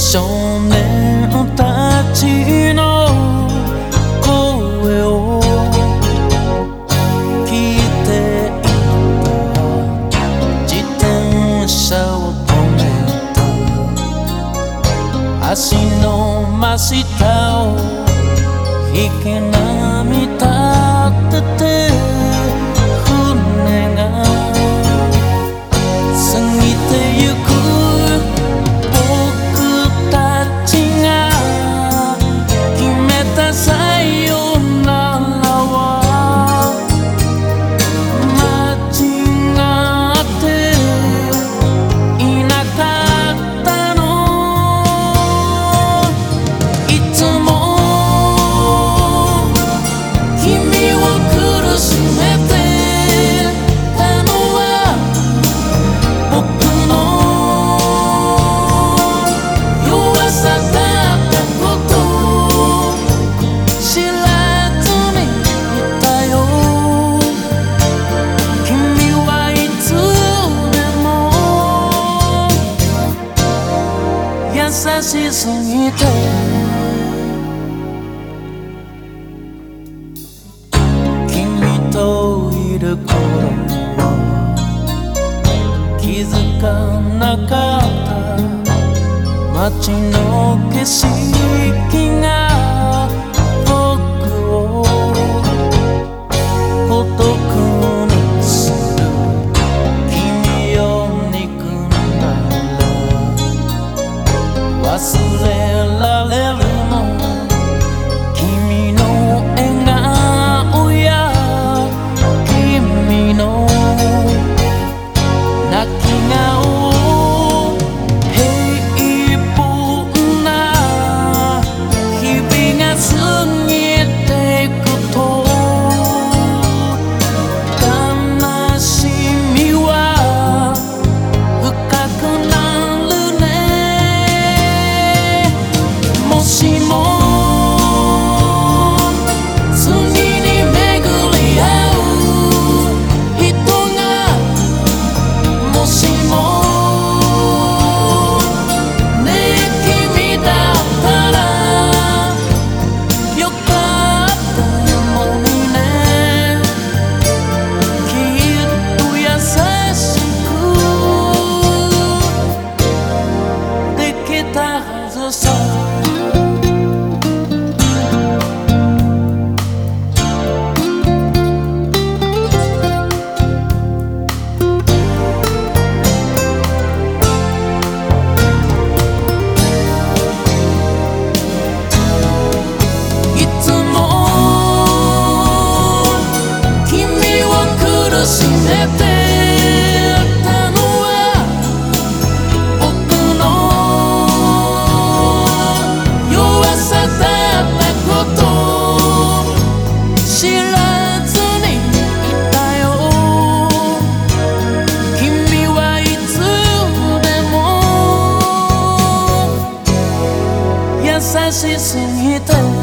少年たちの声を聞いていた。自転車を止めた。足の真下を引き波立てて船が過ぎてゆく。僕たちが決めたさよならは間違っていなかったの。いつも君を苦しめてたのは僕の弱さだったこと知らずにいたよ。君はいつでも優しすぎて君といる頃は気づかなかった街の景色が僕を孤独にする。君を憎んだら忘れられるの。君の笑顔や君の泣き顔、平凡な日々が過ぎていくと悲しみは深くなるね。もしも優しすぎて